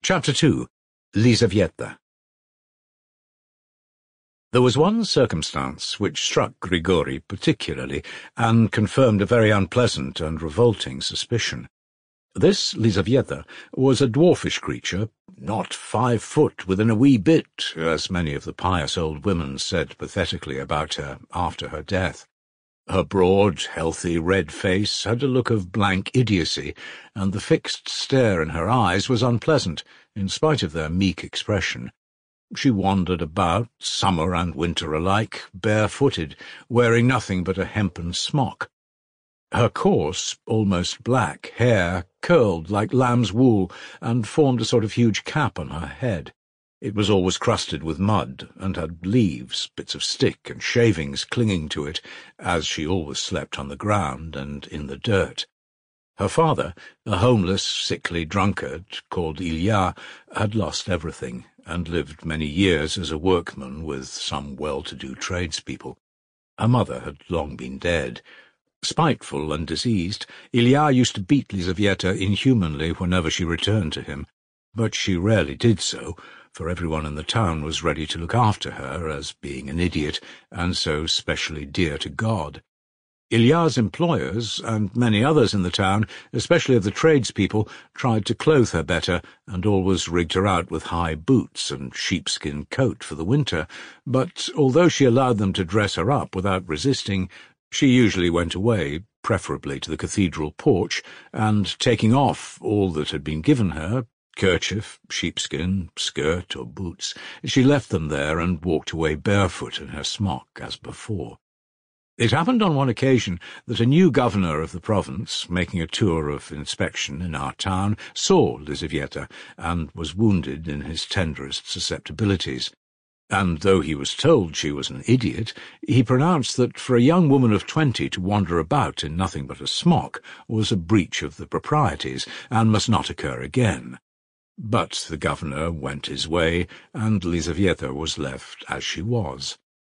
Chapter 2. Lizaveta. There was one circumstance which struck Grigori particularly, and confirmed a very unpleasant and revolting suspicion. This Lizaveta was a dwarfish creature, not 5 foot within a wee bit, as many of the pious old women said pathetically about her after her death. Her broad, healthy, red face had a look of blank idiocy, and the fixed stare in her eyes was unpleasant, in spite of their meek expression. She wandered about, summer and winter alike, barefooted, wearing nothing but a hempen smock. Her coarse, almost black, hair curled like lamb's wool and formed a sort of huge cap on her head. It was always crusted with mud, and had leaves, bits of stick, and shavings clinging to it, as she always slept on the ground and in the dirt. Her father, a homeless, sickly drunkard called Ilya, had lost everything, and lived many years as a workman with some well-to-do tradespeople. Her mother had long been dead. Spiteful and diseased, Ilya used to beat Lizaveta inhumanly whenever she returned to him, but she rarely did so, for everyone in the town was ready to look after her as being an idiot, and so specially dear to God. Ilya's employers, and many others in the town, especially of the tradespeople, tried to clothe her better, and always rigged her out with high boots and sheepskin coat for the winter, but although she allowed them to dress her up without resisting, she usually went away, preferably to the cathedral porch, and taking off all that had been given her, kerchief, sheepskin, skirt, or boots, she left them there and walked away barefoot in her smock as before. It happened on one occasion that a new governor of the province, making a tour of inspection in our town, saw Lizaveta, and was wounded in his tenderest susceptibilities. And though he was told she was an idiot, he pronounced that for a young woman of 20 to wander about in nothing but a smock was a breach of the proprieties, and must not occur again. But the governor went his way, and Lizaveta was left as she was.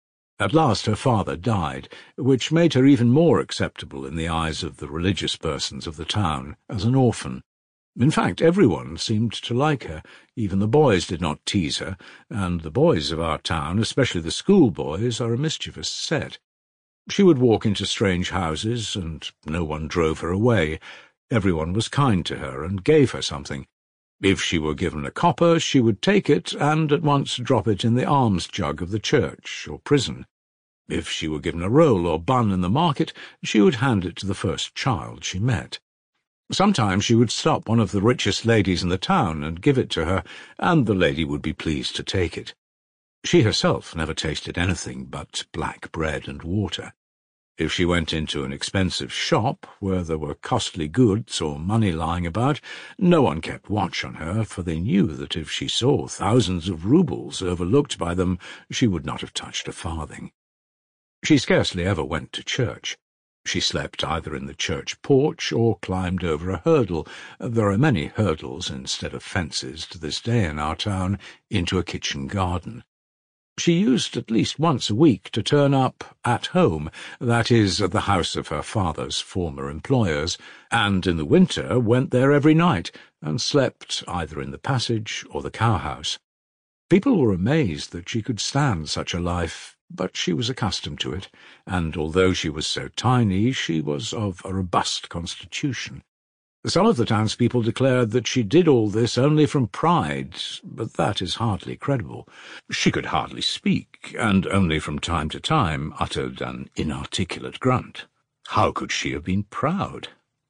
At last her father died, which made her even more acceptable in the eyes of the religious persons of the town as an orphan. In fact, everyone seemed to like her. Even the boys did not tease her, and the boys of our town, especially the schoolboys, are a mischievous set. She would walk into strange houses, and no one drove her away. Everyone was kind to her and gave her something. If she were given a copper, she would take it and at once drop it in the alms jug of the church or prison. If she were given a roll or bun in the market, she would hand it to the first child she met. Sometimes she would stop one of the richest ladies in the town and give it to her, and the lady would be pleased to take it. She herself never tasted anything but black bread and water. If she went into an expensive shop, where there were costly goods or money lying about, no one kept watch on her, for they knew that if she saw thousands of roubles overlooked by them, she would not have touched a farthing. She scarcely ever went to church. She slept either in the church porch or climbed over a hurdle. There are many hurdles instead of fences to this day in our town, into a kitchen garden. She used at least once a week to turn up at home, that is, at the house of her father's former employers, and in the winter went there every night, and slept either in the passage or the cowhouse. People were amazed that she could stand such a life, but she was accustomed to it, and although she was so tiny, she was of a robust constitution. Some of the townspeople declared that she did all this only from pride, but that is hardly credible. She could hardly speak, and only from time to time uttered an inarticulate grunt. How could she have been proud?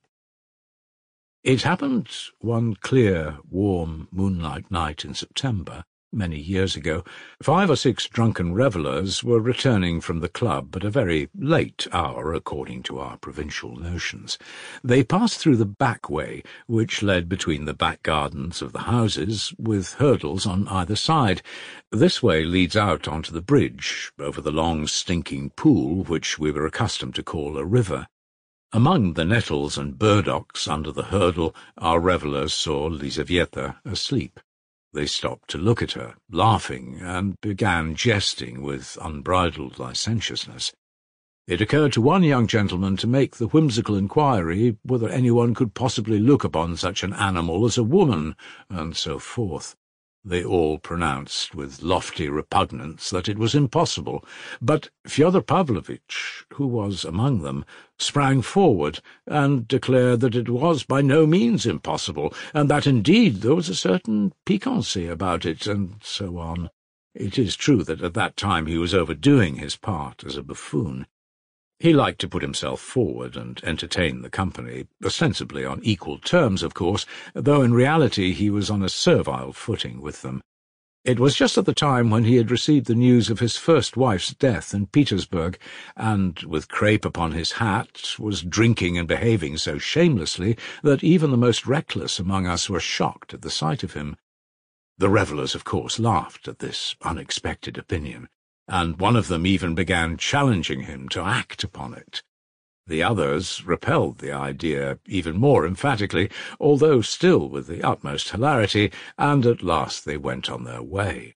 It happened one clear, warm, moonlight night in September, many years ago. 5 or 6 drunken revellers were returning from the club at a very late hour according to our provincial notions. They passed through the back way, which led between the back gardens of the houses, with hurdles on either side. This way leads out onto the bridge, over the long stinking pool which we were accustomed to call a river. Among the nettles and burdocks under the hurdle our revellers saw Lizaveta asleep. They stopped to look at her, laughing, and began jesting with unbridled licentiousness. It occurred to one young gentleman to make the whimsical inquiry whether anyone could possibly look upon such an animal as a woman, and so forth. They all pronounced with lofty repugnance that it was impossible, but Fyodor Pavlovitch, who was among them, sprang forward and declared that it was by no means impossible, and that indeed there was a certain piquancy about it, and so on. It is true that at that time he was overdoing his part as a buffoon. He liked to put himself forward and entertain the company, ostensibly on equal terms, of course, though in reality he was on a servile footing with them. It was just at the time when he had received the news of his first wife's death in Petersburg, and, with crape upon his hat, was drinking and behaving so shamelessly that even the most reckless among us were shocked at the sight of him. The revellers, of course, laughed at this unexpected opinion, and one of them even began challenging him to act upon it. The others repelled the idea even more emphatically, although still with the utmost hilarity, and at last they went on their way.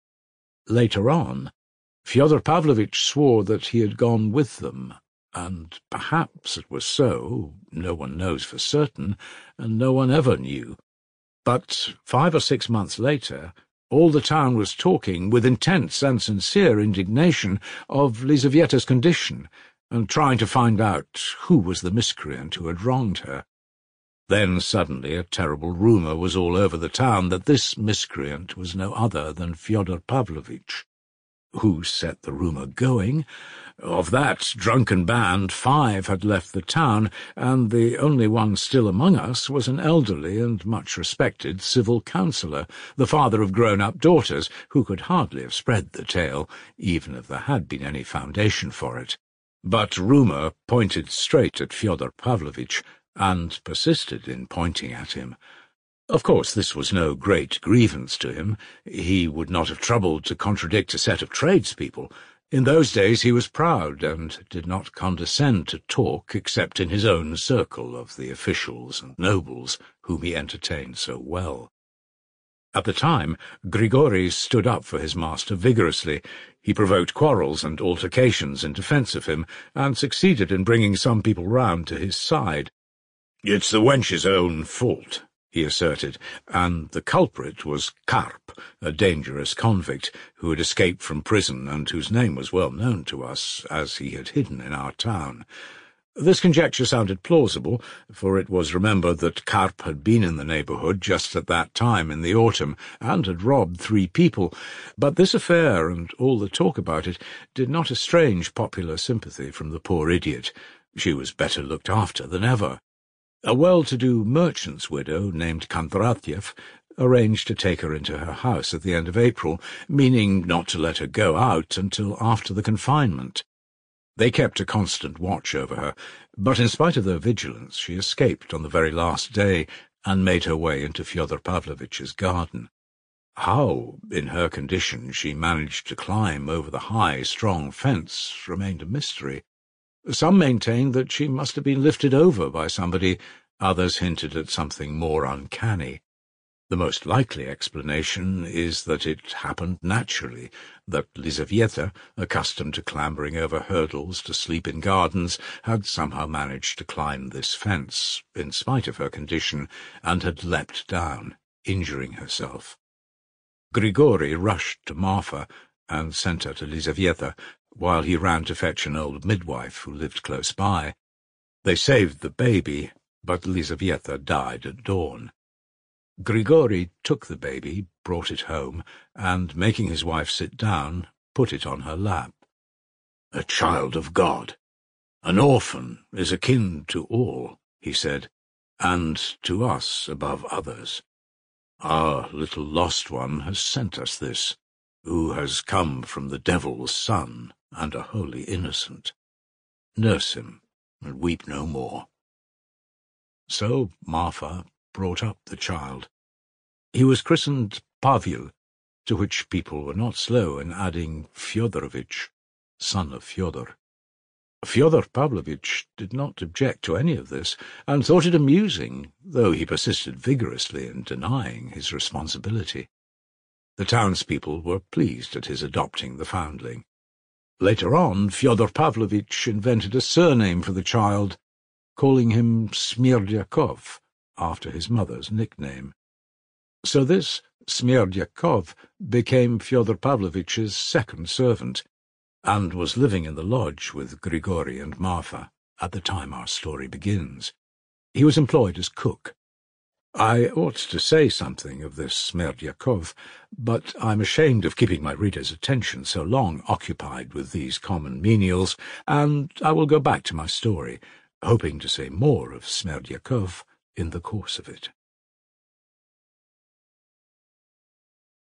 Later on, Fyodor Pavlovitch swore that he had gone with them, and perhaps it was so, no one knows for certain, and no one ever knew. But 5 or 6 months later, all the town was talking, with intense and sincere indignation, of Lizaveta's condition, and trying to find out who was the miscreant who had wronged her. Then suddenly a terrible rumour was all over the town that this miscreant was no other than Fyodor Pavlovitch. Who set the rumour going? Of that drunken band, 5 had left the town, and the only one still among us was an elderly and much respected civil councillor, the father of grown-up daughters, who could hardly have spread the tale, even if there had been any foundation for it. But rumour pointed straight at Fyodor Pavlovitch, and persisted in pointing at him. Of course, this was no great grievance to him. He would not have troubled to contradict a set of tradespeople. In those days he was proud, and did not condescend to talk except in his own circle of the officials and nobles, whom he entertained so well. At the time, Grigory stood up for his master vigorously. He provoked quarrels and altercations in defence of him, and succeeded in bringing some people round to his side. "It's the wench's own fault," he asserted, and the culprit was Karp, a dangerous convict, who had escaped from prison and whose name was well known to us, as he had hidden in our town. This conjecture sounded plausible, for it was remembered that Karp had been in the neighbourhood just at that time in the autumn, and had robbed 3 people, but this affair, and all the talk about it, did not estrange popular sympathy from the poor idiot. She was better looked after than ever. A well-to-do merchant's widow named Kondratiev arranged to take her into her house at the end of April, meaning not to let her go out until after the confinement. They kept a constant watch over her, but in spite of their vigilance she escaped on the very last day and made her way into Fyodor Pavlovitch's garden. How, in her condition, she managed to climb over the high, strong fence remained a mystery. Some maintained that she must have been lifted over by somebody, others hinted at something more uncanny. The most likely explanation is that it happened naturally, that Lizaveta, accustomed to clambering over hurdles to sleep in gardens, had somehow managed to climb this fence, in spite of her condition, and had leapt down, injuring herself. Grigory rushed to Marfa and sent her to Lizaveta, while he ran to fetch an old midwife who lived close by. They saved the baby, but Lizaveta died at dawn. Grigory took the baby, brought it home, and, making his wife sit down, put it on her lap. "A child of God. An orphan is akin to all," he said, "and to us above others. Our little lost one has sent us this, who has come from the devil's son and a holy innocent. Nurse him, and weep no more." So Marfa brought up the child. He was christened Pavel, to which people were not slow in adding Fyodorovitch, son of Fyodor. Fyodor Pavlovitch did not object to any of this, and thought it amusing, though he persisted vigorously in denying his responsibility. The townspeople were pleased at his adopting the foundling. Later on, Fyodor Pavlovitch invented a surname for the child, calling him Smerdyakov, after his mother's nickname. So this Smerdyakov became Fyodor Pavlovitch's second servant, and was living in the lodge with Grigory and Marfa at the time our story begins. He was employed as cook. I ought to say something of this Smerdyakov, but I'm ashamed of keeping my reader's attention so long occupied with these common menials, and I will go back to my story, hoping to say more of Smerdyakov in the course of it.